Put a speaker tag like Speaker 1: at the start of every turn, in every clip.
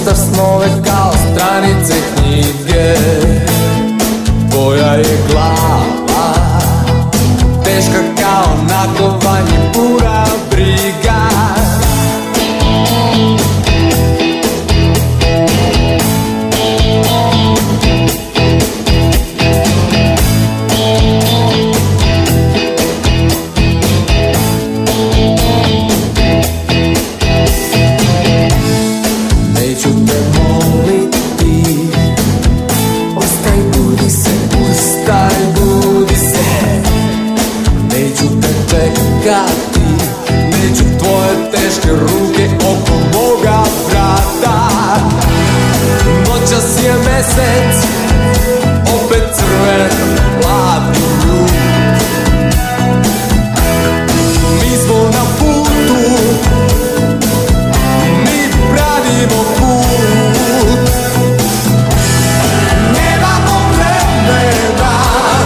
Speaker 1: Čitaš snove kao stranice knjige, tvoja je glava teška kao nakovanje, pura briga. Neću tvoje teške ruke oko moga vrata. Noćas je mesec, opet crven, mladi ljud. Mi smo na putu, mi pravimo put. Nemamo vremena,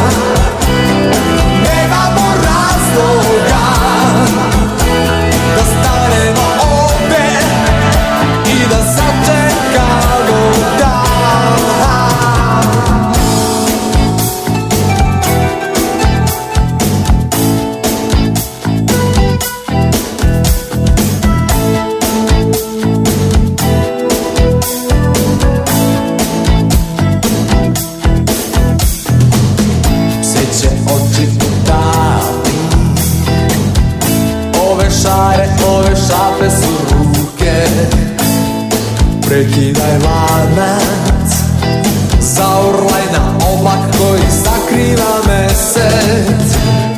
Speaker 1: nemamo razloga da stanemo ovde i da sačekamo dan. Pseće oči u tami, ove šare, ove šape su ruke. Prekidaj lanac, zaurlaj na oblak koji sakriva mesec.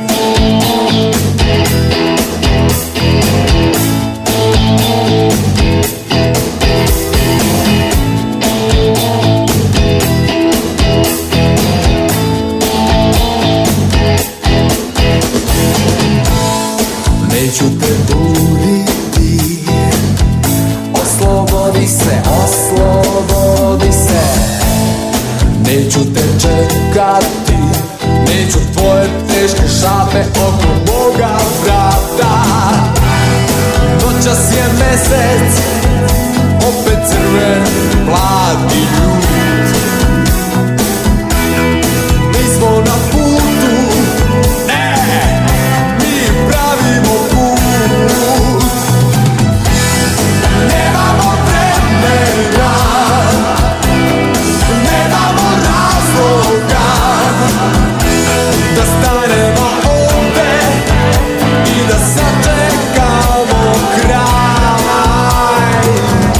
Speaker 1: Neću te buditi, oslobodi se, oslobodi se. Neću te čekati, neću tvoje teške šape oko moga vrata. Noćas je mesec, opet crven, mladi ljud. Mi smo na putu, mi pravimo put. Nemamo vremena, nemamo razloga da stanemo ovde i da sačekamo kraj.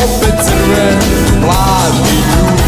Speaker 1: opet crven, mladi ljud.